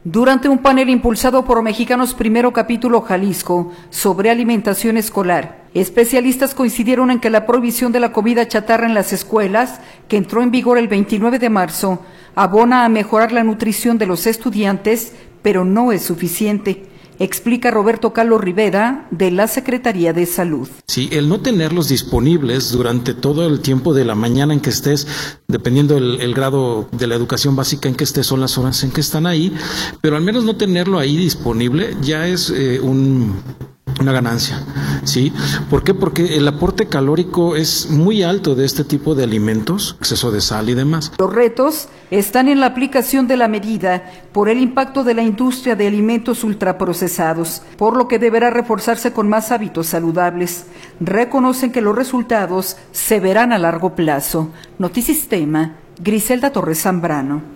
Durante un panel impulsado por Mexicanos Primero Capítulo Jalisco sobre alimentación escolar, especialistas coincidieron en que la prohibición de la comida chatarra en las escuelas, que entró en vigor el 29 de marzo, abona a mejorar la nutrición de los estudiantes, pero no es suficiente. Explica Roberto Carlos Rivera, de la Secretaría de Salud. Sí, el no tenerlos disponibles durante todo el tiempo de la mañana en que estés, dependiendo el grado de la educación básica en que estés, son las horas en que están ahí, pero al menos no tenerlo ahí disponible ya es una ganancia, ¿sí? ¿Por qué? Porque el aporte calórico es muy alto de este tipo de alimentos, exceso de sal y demás. Los retos están en la aplicación de la medida por el impacto de la industria de alimentos ultraprocesados, por lo que deberá reforzarse con más hábitos saludables. Reconocen que los resultados se verán a largo plazo. Notisistema, Griselda Torres Zambrano.